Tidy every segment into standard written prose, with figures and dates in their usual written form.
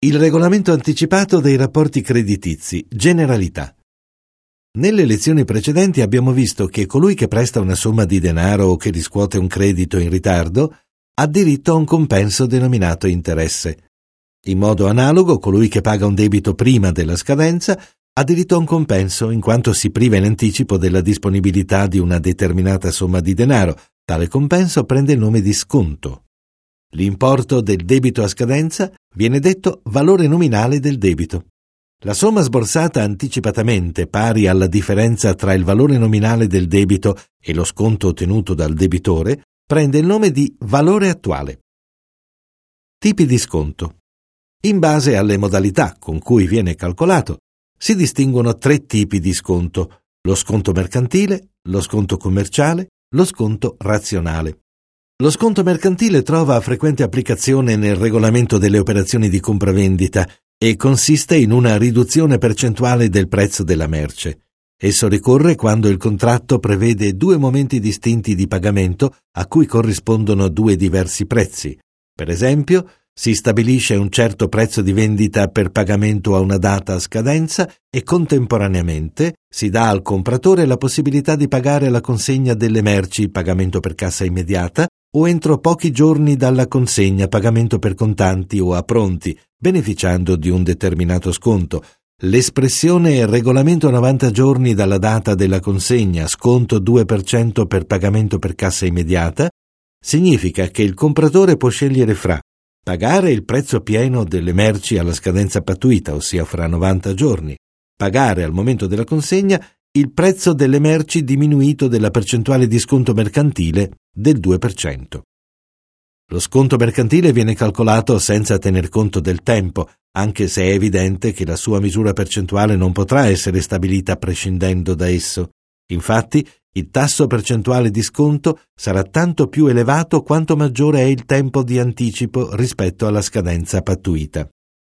Il regolamento anticipato dei rapporti creditizi, generalità. Nelle lezioni precedenti abbiamo visto che colui che presta una somma di denaro o che riscuote un credito in ritardo ha diritto a un compenso denominato interesse. In modo analogo, colui che paga un debito prima della scadenza ha diritto a un compenso in quanto si priva in anticipo della disponibilità di una determinata somma di denaro. Tale compenso prende il nome di sconto. L'importo del debito a scadenza viene detto valore nominale del debito. La somma sborsata anticipatamente, pari alla differenza tra il valore nominale del debito e lo sconto ottenuto dal debitore, prende il nome di valore attuale. Tipi di sconto. In base alle modalità con cui viene calcolato, si distinguono 3 tipi di sconto: lo sconto mercantile, lo sconto commerciale, lo sconto razionale. Lo sconto mercantile trova frequente applicazione nel regolamento delle operazioni di compravendita e consiste in una riduzione percentuale del prezzo della merce. Esso ricorre quando il contratto prevede 2 momenti distinti di pagamento a cui corrispondono 2 diversi prezzi. Per esempio, si stabilisce un certo prezzo di vendita per pagamento a una data a scadenza e contemporaneamente si dà al compratore la possibilità di pagare la consegna delle merci, pagamento per cassa immediata, o entro pochi giorni dalla consegna, pagamento per contanti o a pronti, beneficiando di un determinato sconto. L'espressione regolamento 90 giorni dalla data della consegna, sconto 2% per pagamento per cassa immediata, significa che il compratore può scegliere fra pagare il prezzo pieno delle merci alla scadenza pattuita, ossia fra 90 giorni, pagare al momento della consegna il prezzo delle merci diminuito della percentuale di sconto mercantile del 2%. Lo sconto mercantile viene calcolato senza tener conto del tempo, anche se è evidente che la sua misura percentuale non potrà essere stabilita prescindendo da esso. Infatti, il tasso percentuale di sconto sarà tanto più elevato quanto maggiore è il tempo di anticipo rispetto alla scadenza pattuita.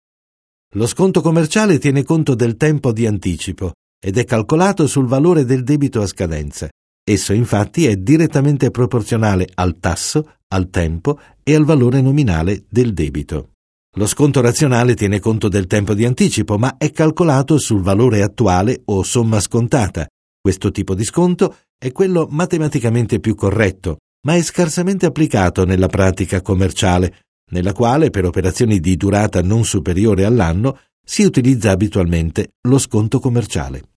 Lo sconto commerciale tiene conto del tempo di anticipo ed è calcolato sul valore del debito a scadenza. Esso infatti è direttamente proporzionale al tasso, al tempo e al valore nominale del debito. Lo sconto razionale tiene conto del tempo di anticipo, ma è calcolato sul valore attuale o somma scontata. Questo tipo di sconto è quello matematicamente più corretto, ma è scarsamente applicato nella pratica commerciale, nella quale per operazioni di durata non superiore all'anno si utilizza abitualmente lo sconto commerciale.